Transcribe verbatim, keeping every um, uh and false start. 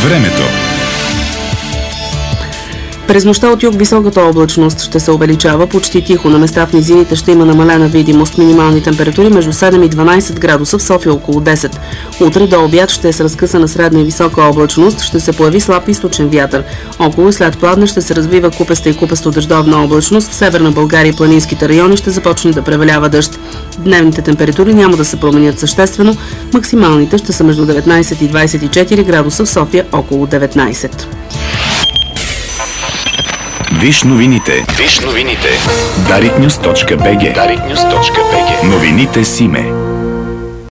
Времето. През нощта от юг високата облачност ще се увеличава почти тихо. На места в низините ще има намалена видимост. Минимални температури между седем и дванайсет градуса, в София около десет. Утре до обяд ще е с разкъсана средна и висока облачност. Ще се появи слаб източен вятър. Около и след пладне ще се развива купеста и купесто дъждовна облачност. В Северна България и планинските райони ще започне да превалява дъжд. Дневните температури няма да се променят съществено. Максималните ще са между деветнайсет и двайсет и четири градуса, в София около деветнайсет. Виж новините. Виж новините. дарик нюз точка би джи. дарик нюз точка би джи. Новините с име.